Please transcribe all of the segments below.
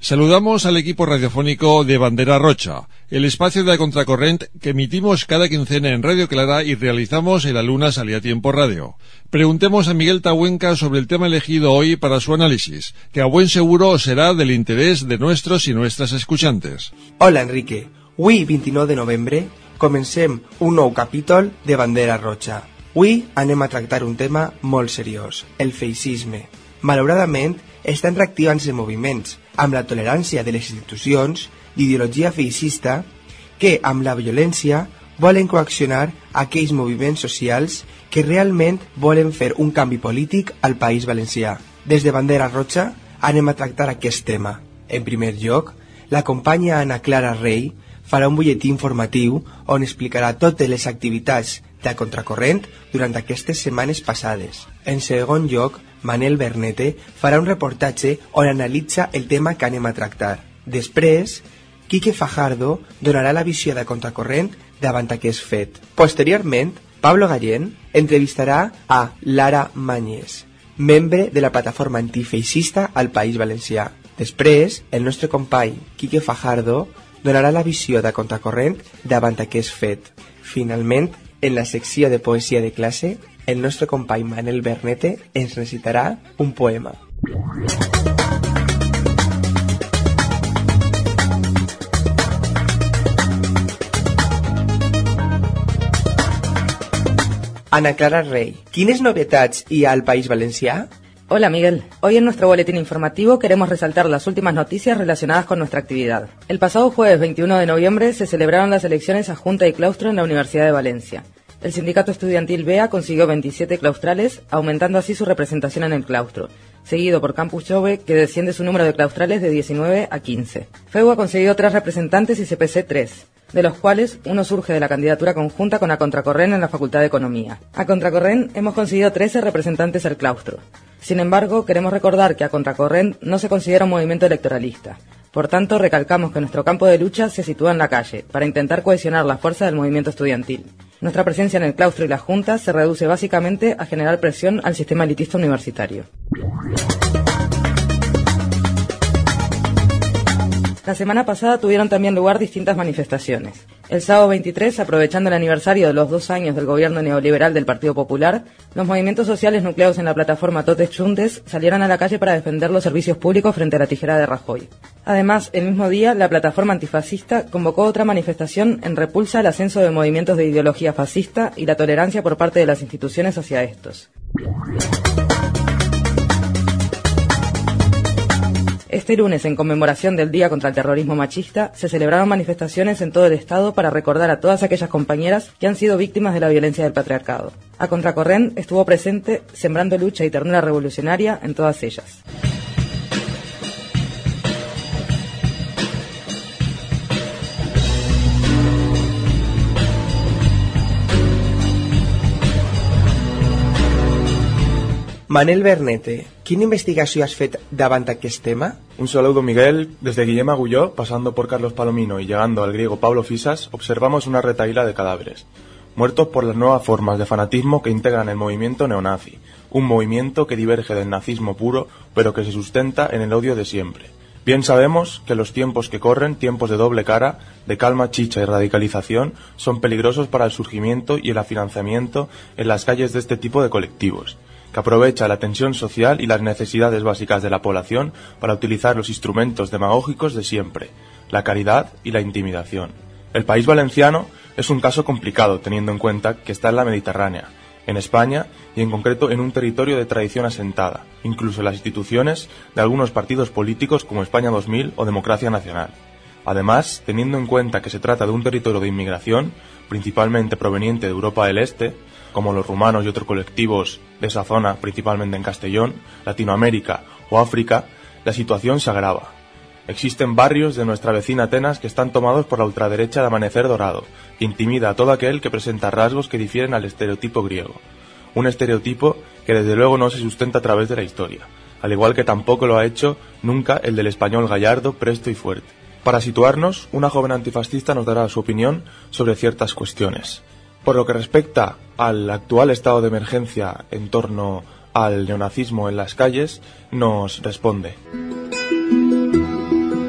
Saludamos al equipo radiofónico de Bandera Rocha, el espacio de la Contracorrent que emitimos cada quincena en Radio Clara y realizamos en la Luna Salía Tiempo Radio. Preguntemos a Miguel Tahuenca sobre el tema elegido hoy para su análisis, que a buen seguro será del interés de nuestros i nuestras escuchantes. Hola, Enrique. Avui, 29 de novembre, comencem un nou capítol de Bandera Roja. Avui anem a tractar un tema molt seriós, el feixisme. Malauradament, estan reactivant-se moviments amb la tolerància de les institucions d'ideologia feixista que, amb la violència, volen coaccionar aquells moviments socials que realment volen fer un canvi polític al País Valencià. Des de Bandera Roja anem a tractar aquest tema. En primer lloc, la companya Ana Clara Rey farà un butlletí informatiu on explicarà totes les activitats de Contracorrent durant aquestes setmanes passades. En segon lloc, Manel Bernete farà un reportatge on analitza el tema que anem a tractar. Després, Quique Fajardo donarà la visió de Contracorrent davant aquest fet. Posteriorment, Pablo Gallén entrevistarà a Lara Mañez, membre de la plataforma antifeixista al País Valencià. Després, el nostre company Quique Fajardo donarà la visió de Contracorrent davant aquest fet. Finalment, en la secció de poesia de classe, el nostre company Manel Bernete ens recitarà un poema. Ana Clara Rey, ¿quines novedades hi ha al País Valencià? Hola Miguel, hoy en nuestro boletín informativo queremos resaltar las últimas noticias relacionadas con nuestra actividad. El pasado jueves 21 de noviembre se celebraron las elecciones a Junta y Claustro en la Universidad de Valencia. El sindicato estudiantil BEA consiguió 27 claustrales, aumentando así su representación en el claustro, seguido por Campus Jove, que desciende su número de claustrales de 19 a 15. FEU ha conseguido 3 representantes y CPC 3, de los cuales uno surge de la candidatura conjunta con A Contracorrent en la Facultad de Economía. A Contracorrent hemos conseguido 13 representantes al claustro. Sin embargo, queremos recordar que A Contracorrent no se considera un movimiento electoralista. Por tanto, recalcamos que nuestro campo de lucha se sitúa en la calle, para intentar cohesionar la fuerza del movimiento estudiantil. Nuestra presencia en el claustro y las juntas se reduce básicamente a generar presión al sistema elitista universitario. La semana pasada tuvieron también lugar distintas manifestaciones. El sábado 23, aprovechando el aniversario de los 2 años del gobierno neoliberal del Partido Popular, los movimientos sociales nucleados en la plataforma Totes Juntes salieron a la calle para defender los servicios públicos frente a la tijera de Rajoy. Además, el mismo día, la plataforma antifascista convocó otra manifestación en repulsa al ascenso de movimientos de ideología fascista y la tolerancia por parte de las instituciones hacia estos. Este lunes, en conmemoración del Día contra el Terrorismo Machista, se celebraron manifestaciones en todo el Estado para recordar a todas aquellas compañeras que han sido víctimas de la violencia del patriarcado. A Contracorrent estuvo presente, sembrando lucha y ternura revolucionaria en todas ellas. Manel Bernete, ¿qué investigación has fet davant aquest tema? Un saludo, Miguel. Desde Guillem Agulló, pasando por Carlos Palomino y llegando al griego Pablo Fisas, observamos una retahíla de cadáveres, muertos por las nuevas formas de fanatismo que integran el movimiento neonazi, un movimiento que diverge del nazismo puro, pero que se sustenta en el odio de siempre. Bien sabemos que los tiempos que corren, tiempos de doble cara, de calma, chicha y radicalización, son peligrosos para el surgimiento y el financiamiento en las calles de este tipo de colectivos, que aprovecha la tensión social y las necesidades básicas de la población para utilizar los instrumentos demagógicos de siempre, la caridad y la intimidación. El País Valenciano es un caso complicado teniendo en cuenta que está en la Mediterránea, en España y en concreto en un territorio de tradición asentada, incluso las instituciones de algunos partidos políticos como España 2000 o Democracia Nacional. Además, teniendo en cuenta que se trata de un territorio de inmigración, principalmente proveniente de Europa del Este, como los rumanos y otros colectivos de esa zona, principalmente en Castellón, Latinoamérica o África, la situación se agrava. Existen barrios de nuestra vecina Atenas que están tomados por la ultraderecha de Amanecer Dorado, que intimida a todo aquel que presenta rasgos que difieren al estereotipo griego. Un estereotipo que desde luego no se sustenta a través de la historia, al igual que tampoco lo ha hecho nunca el del español gallardo, presto y fuerte. Para situarnos, una joven antifascista nos dará su opinión sobre ciertas cuestiones. Por lo que respecta al actual estado de emergencia en torno al neonazismo en las calles, nos responde.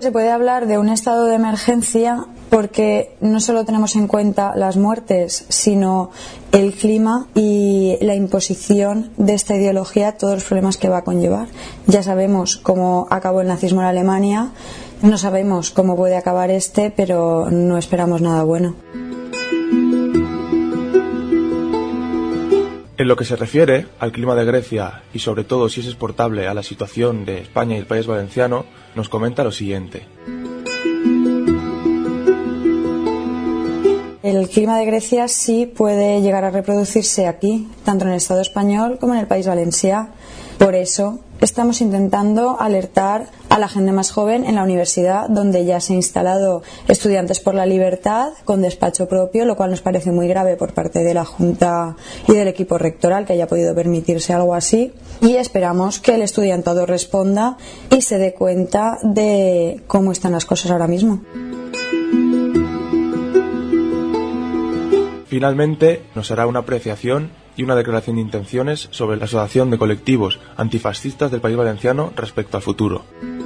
se puede hablar de un estado de emergencia porque no solo tenemos en cuenta las muertes, sino el clima y la imposición de esta ideología, todos los problemas que va a conllevar. Ya sabemos cómo acabó el nazismo en Alemania, no sabemos cómo puede acabar pero no esperamos nada bueno. En lo que se refiere al clima de Grecia y sobre todo si es exportable a la situación de España y el País Valenciano, nos comenta lo siguiente. El clima de Grecia sí puede llegar a reproducirse aquí, tanto en el Estado español como en el País Valencià. Por eso estamos intentando alertar a la gente más joven en la universidad, donde ya se ha instalado Estudiantes por la Libertad con despacho propio, lo cual nos parece muy grave por parte de la Junta y del equipo rectoral que haya podido permitirse algo así, y esperamos que el estudiantado responda y se dé cuenta de cómo están las cosas ahora mismo. Finalmente, nos hará una apreciación y una declaración de intenciones sobre la asociación de colectivos antifascistas del País Valenciano respecto al futuro.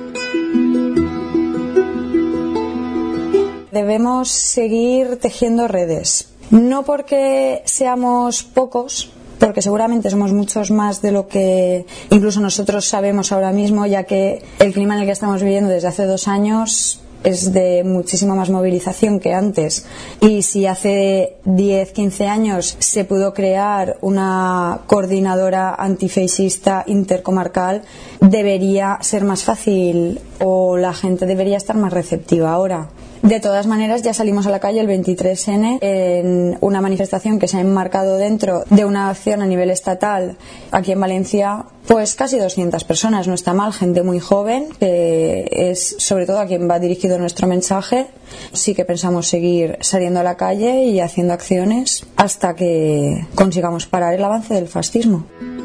Debemos seguir tejiendo redes, no porque seamos pocos, porque seguramente somos muchos más de lo que incluso nosotros sabemos ahora mismo, ya que el clima en el que estamos viviendo desde hace 2 años es de muchísima más movilización que antes, y si hace 10-15 años se pudo crear una coordinadora antifeixista intercomarcal, debería ser más fácil o la gente debería estar más receptiva ahora. De todas maneras, ya salimos a la calle el 23N en una manifestación que se ha enmarcado dentro de una acción a nivel estatal aquí en Valencia, pues casi 200 personas, no está mal, gente muy joven, que es sobre todo a quien va dirigido nuestro mensaje. Sí que pensamos seguir saliendo a la calle y haciendo acciones hasta que consigamos parar el avance del fascismo.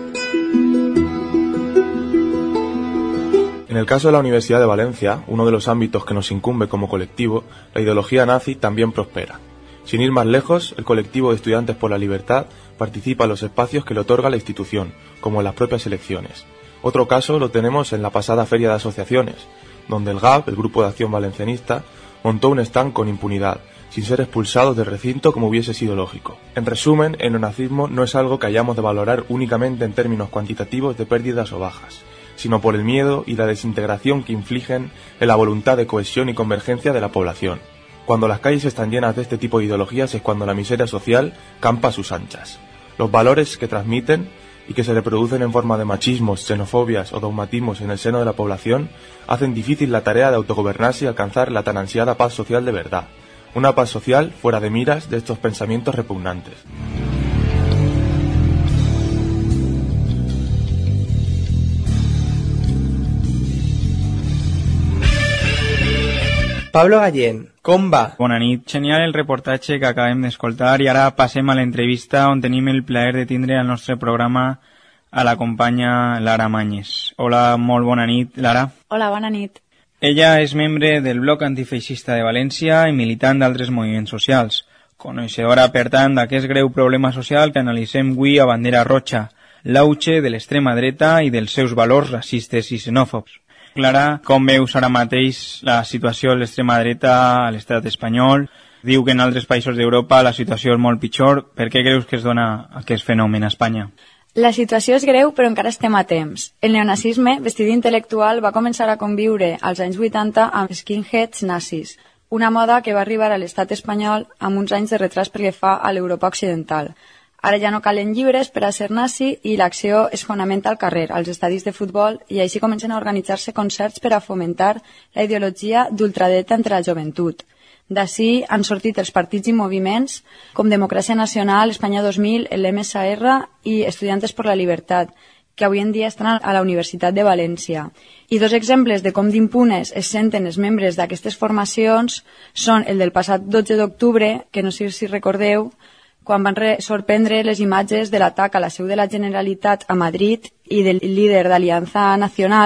En el caso de la Universidad de Valencia, uno de los ámbitos que nos incumbe como colectivo, la ideología nazi también prospera. Sin ir más lejos, el colectivo de Estudiantes por la Libertad participa en los espacios que le otorga la institución, como en las propias elecciones. Otro caso lo tenemos en la pasada Feria de Asociaciones, donde el GAP, el Grupo de Acción Valencianista, montó un stand con impunidad, sin ser expulsados del recinto como hubiese sido lógico. En resumen, el neonazismo no es algo que hayamos de valorar únicamente en términos cuantitativos de pérdidas o bajas, sino por el miedo y la desintegración que infligen en la voluntad de cohesión y convergencia de la población. Cuando las calles están llenas de este tipo de ideologías es cuando la miseria social campa a sus anchas. Los valores que transmiten y que se reproducen en forma de machismos, xenofobias o dogmatismos en el seno de la población hacen difícil la tarea de autogobernarse y alcanzar la tan ansiada paz social de verdad. Una paz social fuera de miras de estos pensamientos repugnantes. Pablo Gallén, com va? Bona nit. Genial el reportatge que acabem d'escoltar i ara passem a l'entrevista on tenim el plaer de tindre al nostre programa a la companya Lara Mañes. Hola, molt bona nit, Lara. Hola, bona nit. Ella és membre del Bloc Antifeixista de València i militant d'altres moviments socials. Coneixedora, per tant, d'aquest greu problema social que analitzem avui a Bandera Roja, l'auge de l'extrema dreta i dels seus valors racistes i xenòfobs. Clara, com veus ara mateix la situació de l'extrema dreta a l'estat espanyol? Diu que en altres països d'Europa la situació és molt pitjor. Per què creus que es dona aquest fenomen a Espanya? La situació és greu, però encara estem a temps. El neonazisme, vestit d'intel·lectual, va començar a conviure als anys 80 amb skinheads nazis, una moda que va arribar a l'estat espanyol amb uns anys de retras pel que fa a l'Europa occidental. Ara ja no calen llibres per a ser nazi i l'acció es fonamenta al carrer, als estadis de futbol, i així comencen a organitzar-se concerts per a fomentar la ideologia d'ultradreta entre la joventut. D'ací han sortit els partits i moviments com Democràcia Nacional, Espanya 2000, l'MSR i Estudiantes por la Libertad, que avui en dia estan a la Universitat de València. I 2 exemples de com d'impunes es senten els membres d'aquestes formacions són el del passat 12 d'octubre, que no sé si recordeu, quan van sorprendre les imatges de l'atac a la seu de la Generalitat a Madrid i del líder d'Aliança Nacional,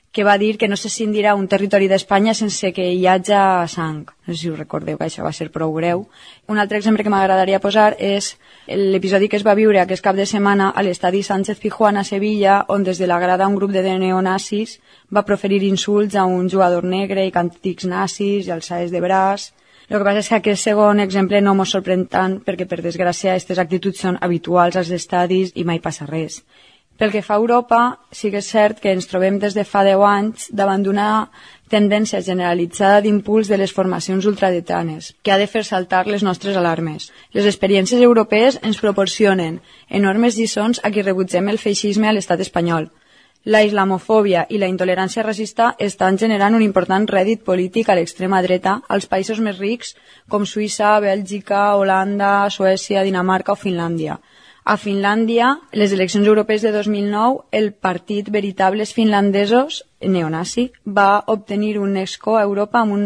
que va dir que no se scindirà un territori d'Espanya sense que hi hagi sang. No sé si us recordeu que això va ser prou greu. Un altre exemple que m'agradaria posar és l'episodi que es va viure aquest cap de setmana a l'estadi Sánchez Pizjuán a Sevilla, on des de la grada un grup de neonazis va proferir insults a un jugador negre i càntics nazis i alçades de braç. El que passa és que aquest segon exemple no mos sorprèn tant perquè, per desgràcia, aquestes actituds són habituals als estadis i mai passa res. Pel que fa a Europa, sí que és cert que ens trobem des de fa 10 anys davant d'una tendència generalitzada d'impuls de les formacions ultradretanes, que ha de fer saltar les nostres alarmes. Les experiències europees ens proporcionen enormes lliçons a qui rebutgem el feixisme a l'estat espanyol. La islamofòbia i la intolerància racista estan generant un important rèdit polític a l'extrema dreta als països més rics com Suïssa, Bèlgica, Holanda, Suècia, Dinamarca o Finlàndia. A Finlàndia, les eleccions europees de 2009, el partit Veritables Finlandesos, neonazi, va obtenir un escó a Europa amb un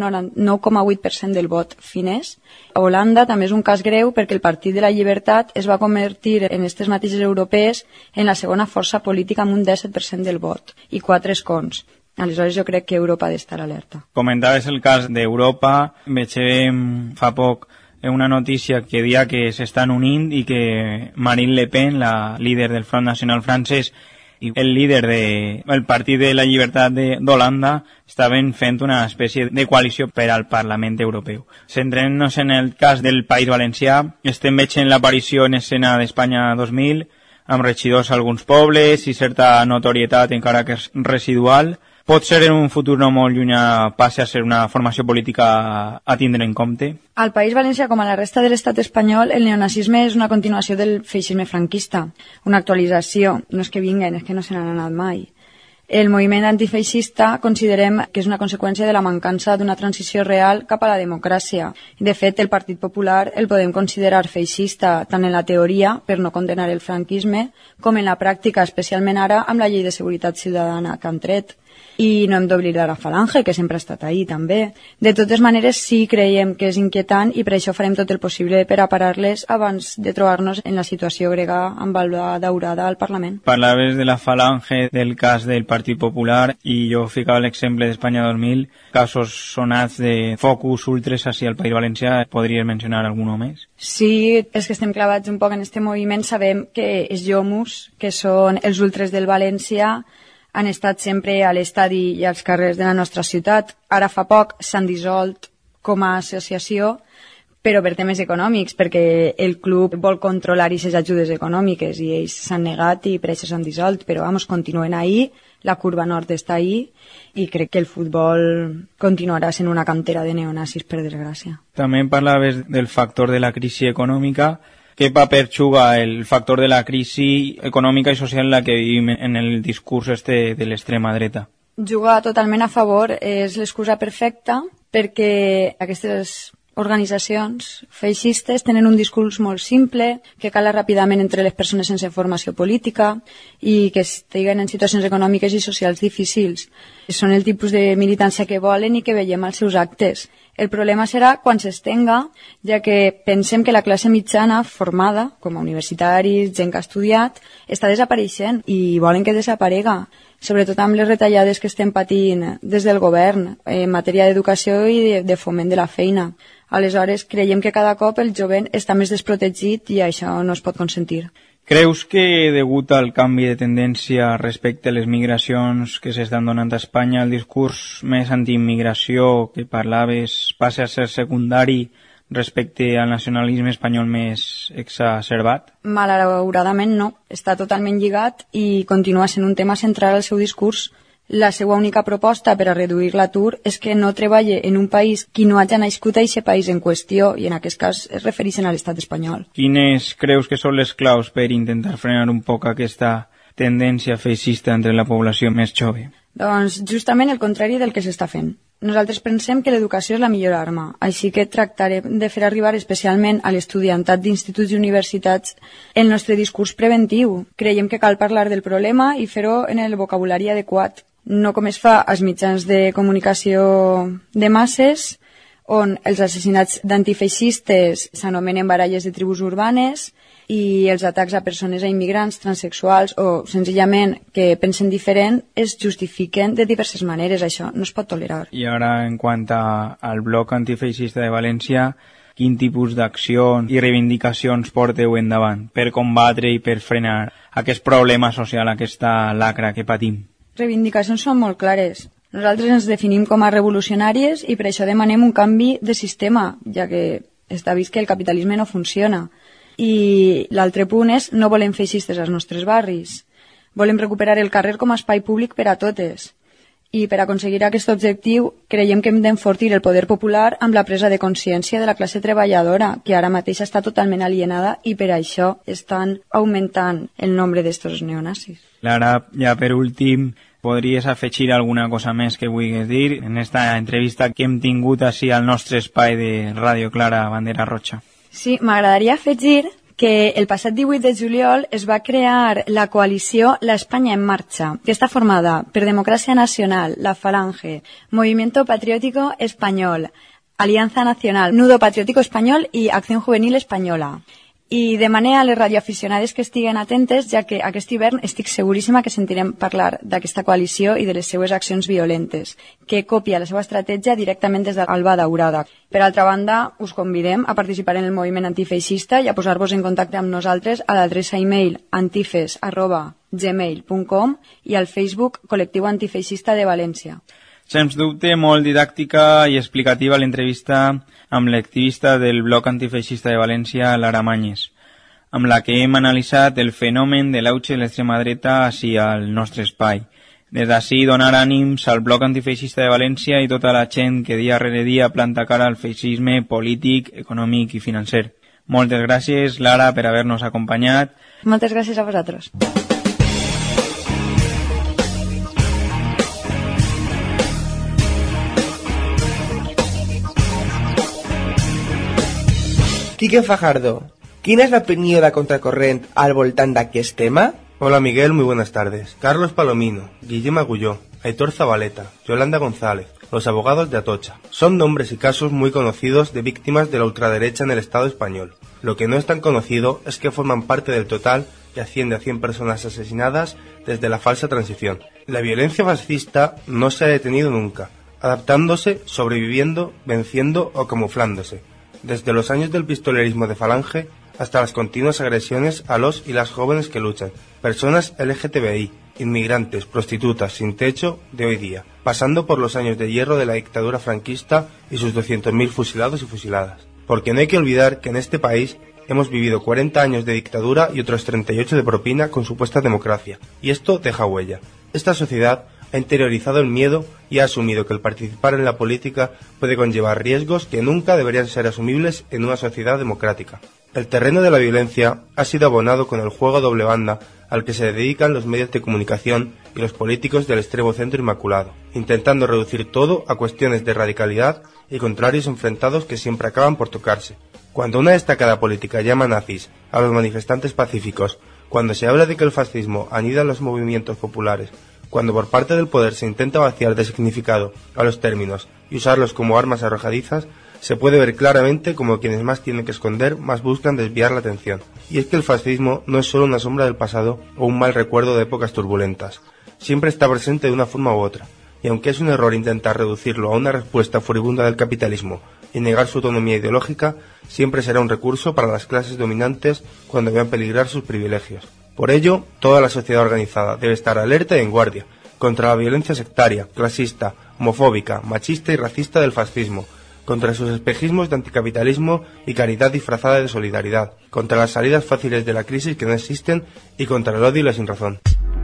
9,8% del vot finès. A Holanda també és un cas greu perquè el Partit de la Llibertat es va convertir en aquestes mateixes europees en la segona força política amb un 17% del vot i 4 escons. Aleshores jo crec que Europa ha d'estar alerta. Comentaves el cas d'Europa, veig fa poc una notícia que dia que s'estan unint i que Marine Le Pen, la líder del Front Nacional francès, i el líder del Partit de la Llibertat d'Holanda estaven fent una espècie de coalició per al Parlament Europeu. Centrant-nos en el cas del País Valencià, estem veient l'aparició en escena d'Espanya 2000, amb regidors a alguns pobles i certa notorietat encara que és residual. Pot ser en un futur no molt llunyà passi a ser una formació política a tindre en compte? Al País Valencià, com a la resta de l'estat espanyol, el neonazisme és una continuació del feixisme franquista, una actualització. No és que vinguen, és que no se n'han anat mai. El moviment antifeixista considerem que és una conseqüència de la mancança d'una transició real cap a la democràcia. De fet, el Partit Popular el podem considerar feixista tant en la teoria, per no condenar el franquisme, com en la pràctica, especialment ara amb la llei de seguretat ciutadana que han tret. I no hem d'oblidar la Falange, que sempre ha estat ahí també. De totes maneres, sí creiem que és inquietant i per això farem tot el possible per a parar-les abans de trobar-nos en la situació grega amb la daurada al Parlament. Parlaves de la Falange, del cas del Partit Popular, i jo ficava l'exemple d'Espanya 2000, casos sonats de focus ultres hacia el País Valencià. Podries mencionar algun més? Sí, és que estem clavats un poc en este moviment. Sabem que els Jomus, que són els ultres del València, han estat sempre a l'estadi i als carrers de la nostra ciutat. Ara fa poc s'han dissolt com a associació, però per temes econòmics, perquè el club vol controlar aquestes ajudes econòmiques i ells s'han negat i per això s'han dissolt, però continuen ahí, la curva nord està ahí i crec que el futbol continuarà sent una cantera de neonazis, per desgràcia. També parlaves del factor de la crisi econòmica. Què paper juga el factor de la crisi econòmica i social en la que vivim en el discurs de l'extrema dreta? Juga totalment a favor, és l'excusa perfecta perquè aquestes organitzacions feixistes tenen un discurs molt simple, que cala ràpidament entre les persones sense formació política i que estiguen en situacions econòmiques i socials difícils. Són el tipus de militància que volen i que veiem als seus actes. El problema serà quan s'estenga, ja que pensem que la classe mitjana formada, com a universitaris, gent que ha estudiat, està desapareixent i volen que desaparega, sobretot amb les retallades que estem patint des del govern en matèria d'educació i de foment de la feina. Aleshores, creiem que cada cop el jovent està més desprotegit i això no es pot consentir. Creus que, degut al canvi de tendència respecte a les migracions que s'estan donant a Espanya, el discurs més antiimmigració que parlaves passa a ser secundari respecte al nacionalisme espanyol més exacerbat? Malauradament no. Està totalment lligat i continua sent un tema central al seu discurs. La seva única proposta per a reduir l'atur és que no treballe en un país qui no hagi nascut a aquest país en qüestió, i en aquest cas es refereixen a l'estat espanyol. Quines creus que són les claus per intentar frenar un poc aquesta tendència feixista entre la població més jove? Doncs justament el contrari del que s'està fent. Nosaltres pensem que l'educació és la millor arma, així que tractarem de fer arribar especialment a l'estudiantat d'instituts i universitats el nostre discurs preventiu. Creiem que cal parlar del problema i fer-ho en el vocabulari adequat, no com es fa als mitjans de comunicació de masses, on els assassinats d'antifeixistes s'anomenen baralles de tribus urbanes, i els atacs a persones a immigrants, transexuals o senzillament que pensen diferent es justifiquen de diverses maneres. Això no es pot tolerar. I ara, en quant al bloc antifeixista de València, quin tipus d'accions i reivindicacions porteu endavant per combatre i per frenar aquest problema social, aquesta lacra que patim? Reivindicacions són molt clares. Nosaltres ens definim com a revolucionàries i per això demanem un canvi de sistema, ja que està vist que el capitalisme no funciona. I l'altre punt és no volem feixistes als nostres barris. Volem recuperar el carrer com a espai públic per a totes. I per aconseguir aquest objectiu creiem que hem d'enfortir el poder popular amb la presa de consciència de la classe treballadora, que ara mateix està totalment alienada i per això estan augmentant el nombre d'estos neonazis. Lara, ja per últim, podries afegir alguna cosa més que vulguis dir en esta entrevista que hem tingut així al nostre espai de Ràdio Clara Bandera Roja? Sí, m'agradaria afegir que el passat 18 de juliol es va crear la coalició La España en Marcha, que està formada per Democràcia Nacional, La Falange, Movimiento Patriótico Español, Alianza Nacional, Nudo Patriótico Español i Acción Juvenil Española. I demané a les radioaficionades que estiguen atentes, ja que aquest hivern estic seguríssima que sentirem parlar d'aquesta coalició i de les seues accions violentes, que copia la seva estratègia directament des d'Alba Daurada. Per altra banda, us convidem a participar en el moviment antifeixista i a posar-vos en contacte amb nosaltres a l'adreça e-mail antifes@gmail.com i al Facebook Col·lectiu Antifeixista de València. Sens dubte, molt didàctica i explicativa l'entrevista amb l'activista del bloc antifeixista de València, Lara Mañes, amb la que hem analitzat el fenomen de l'auge de l'extrema dreta així al nostre espai. Des d'ací donar ànims al bloc antifeixista de València i tota la gent que dia rere dia planta cara al feixisme polític, econòmic i financer. Moltes gràcies, Lara, per haver-nos acompanyat. Moltes gràcies a vosaltres. Quique Fajardo, quina és l'opinió de Contracorrent al voltant d'aquest tema? Hola Miguel, muy buenas tardes. Carlos Palomino, Guillem Agulló, Aitor Zabaleta, Yolanda González, los abogados de Atocha. Son nombres y casos muy conocidos de víctimas de la ultraderecha en el Estado español. Lo que no es tan conocido es que forman parte del total que asciende a 100 personas asesinadas desde la falsa transición. La violencia fascista no se ha detenido nunca, adaptándose, sobreviviendo, venciendo o camuflándose. Desde los años del pistolerismo de Falange hasta las continuas agresiones a los y las jóvenes que luchan, personas LGTBI, inmigrantes, prostitutas, sin techo de hoy día, pasando por los años de hierro de la dictadura franquista y sus 200.000 fusilados y fusiladas. Porque no hay que olvidar que en este país hemos vivido 40 años de dictadura y otros 38 de propina con supuesta democracia, y esto deja huella. Esta sociedad ha interiorizado el miedo y ha asumido que el participar en la política puede conllevar riesgos que nunca deberían ser asumibles en una sociedad democrática. El terreno de la violencia ha sido abonado con el juego a doble banda al que se dedican los medios de comunicación y los políticos del extremo centro inmaculado, intentando reducir todo a cuestiones de radicalidad y contrarios enfrentados que siempre acaban por tocarse. Cuando una destacada política llama nazis a los manifestantes pacíficos, cuando se habla de que el fascismo anida en los movimientos populares, cuando por parte del poder se intenta vaciar de significado a los términos y usarlos como armas arrojadizas, se puede ver claramente como quienes más tienen que esconder más buscan desviar la atención. Y es que el fascismo no es solo una sombra del pasado o un mal recuerdo de épocas turbulentas. Siempre está presente de una forma u otra, y aunque es un error intentar reducirlo a una respuesta furibunda del capitalismo y negar su autonomía ideológica, siempre será un recurso para las clases dominantes cuando vean peligrar sus privilegios. Por ello, toda la sociedad organizada debe estar alerta y en guardia contra la violencia sectaria, clasista, homofóbica, machista y racista del fascismo, contra sus espejismos de anticapitalismo y caridad disfrazada de solidaridad, contra las salidas fáciles de la crisis que no existen y contra el odio y la sinrazón.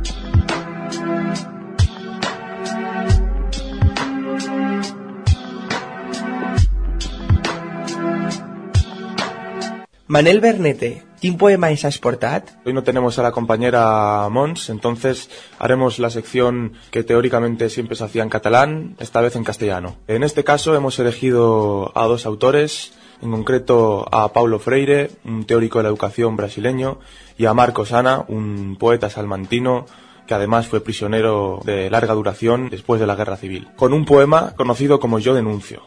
Manel Bernete, quin poema ens has portat? Hoy no tenemos a la compañera Mons, entonces haremos la sección que teóricamente siempre se hacía en catalán, esta vez en castellano. En este caso hemos elegido a dos autores, en concreto a Paulo Freire, un teórico de la educación brasileño, y a Marcos Ana, un poeta salmantino que además fue prisionero de larga duración después de la Guerra Civil, con un poema conocido como Yo denuncio.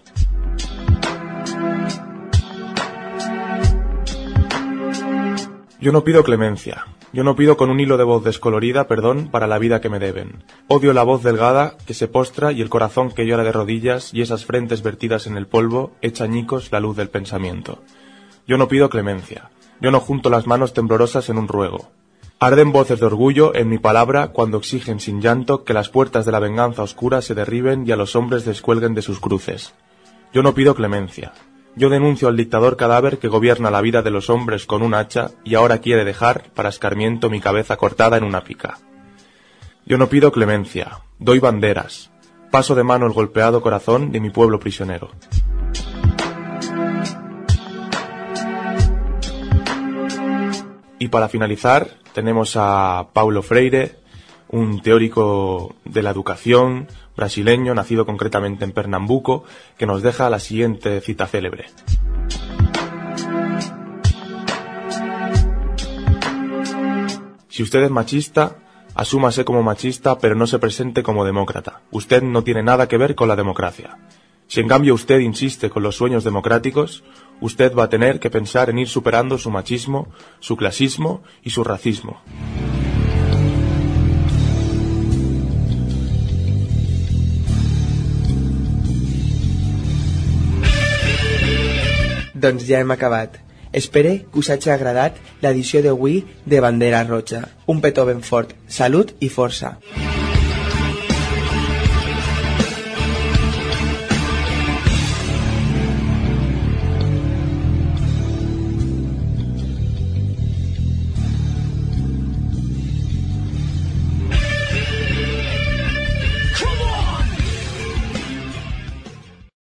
Yo no pido clemencia. Yo no pido con un hilo de voz descolorida perdón para la vida que me deben. Odio la voz delgada que se postra y el corazón que llora de rodillas y esas frentes vertidas en el polvo echa añicos la luz del pensamiento. Yo no pido clemencia. Yo no junto las manos temblorosas en un ruego. Arden voces de orgullo en mi palabra cuando exigen sin llanto que las puertas de la venganza oscura se derriben y a los hombres descuelguen de sus cruces. Yo no pido clemencia. Yo denuncio al dictador cadáver que gobierna la vida de los hombres con un hacha y ahora quiere dejar para escarmiento mi cabeza cortada en una pica. Yo no pido clemencia, doy banderas, paso de mano el golpeado corazón de mi pueblo prisionero. Y para finalizar tenemos a Paulo Freire, un teórico de la educación brasileño, nacido concretamente en Pernambuco, que nos deja la siguiente cita célebre. Si usted es machista, asúmase como machista, pero no se presente como demócrata. Usted no tiene nada que ver con la democracia. Si en cambio usted insiste con los sueños democráticos, usted va a tener que pensar en ir superando su machismo, su clasismo y su racismo. Doncs ja hem acabat. Espere que us hagi agradat l'edició d'avui de Bandera Roja. Un petó ben fort, salut i força.